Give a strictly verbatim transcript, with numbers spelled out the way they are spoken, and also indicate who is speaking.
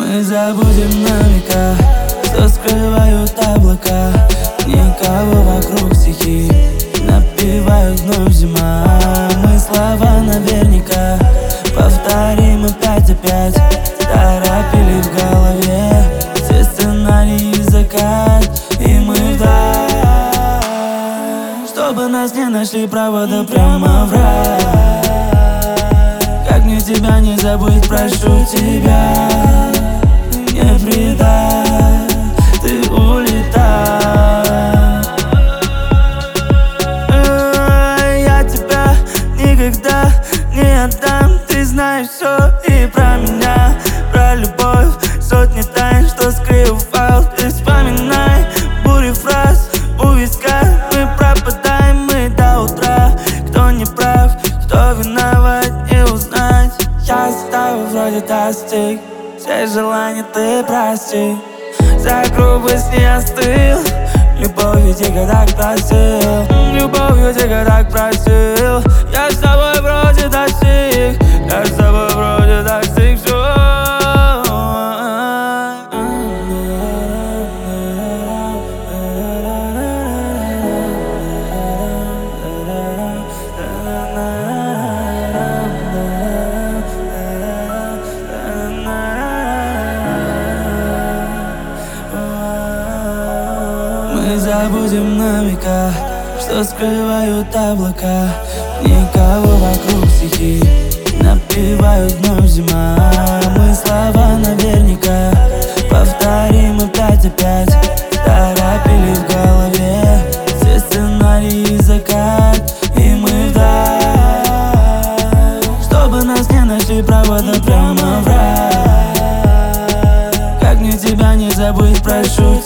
Speaker 1: Мы забудем на века, что скрывают облака. Никого вокруг, стихи напевают вновь зима. Мы слова наверняка повторим опять опять. Торопили в голове все сценарии и закат, и мы вдаль, чтобы нас не нашли провода прямо в рай. Как мне тебя не забыть, прошу тебя, не предай, ты улетай. Я тебя никогда не отдам, ты знаешь все и про меня, про любовь, сотни тайн, что скрывал. Ты вспоминай бури фраз у виска. Мы пропадаем, мы до утра. Кто не прав, кто виноват, не узнать. Я с тобой вроде достиг, все желания ты прости. За грубость не остыл, любовью тебя так просил, любовью тебя так просил. Я с тобой вроде достиг, я с тобой вроде достиг всё. Мы забудем на века, что скрывают облака. Никого вокруг, стихи напевают вновь зима. Мы слова наверняка повторим опять опять. Торопили в голове все сценарии и закат, и мы вдаль, чтобы нас не нашли провода прямо в рай. Как мне тебя не забыть, прошу